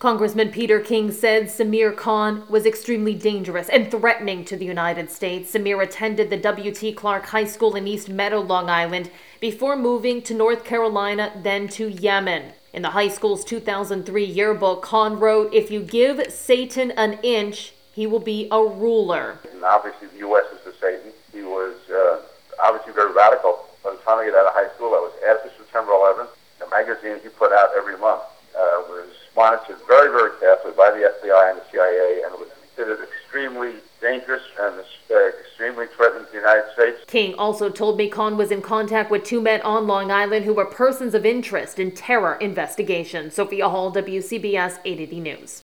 Congressman Peter King said Samir Khan was extremely dangerous and threatening to the United States. Samir attended the W.T. Clark High School in East Meadow, Long Island, before moving to North Carolina, then to Yemen. In the high school's 2003 yearbook, Khan wrote, "If you give Satan an inch, he will be a ruler." And obviously, the U.S. is the Satan. He was obviously very radical. By the time I got out of high school, that was after September 11th. The magazine he put out every month was monitored very, very carefully by the FBI and the CIA, and it was considered extremely dangerous and extremely threatening to the United States. King also told me Khan was in contact with two men on Long Island who were persons of interest in terror investigations. Sophia Hall, WCBS 880 News.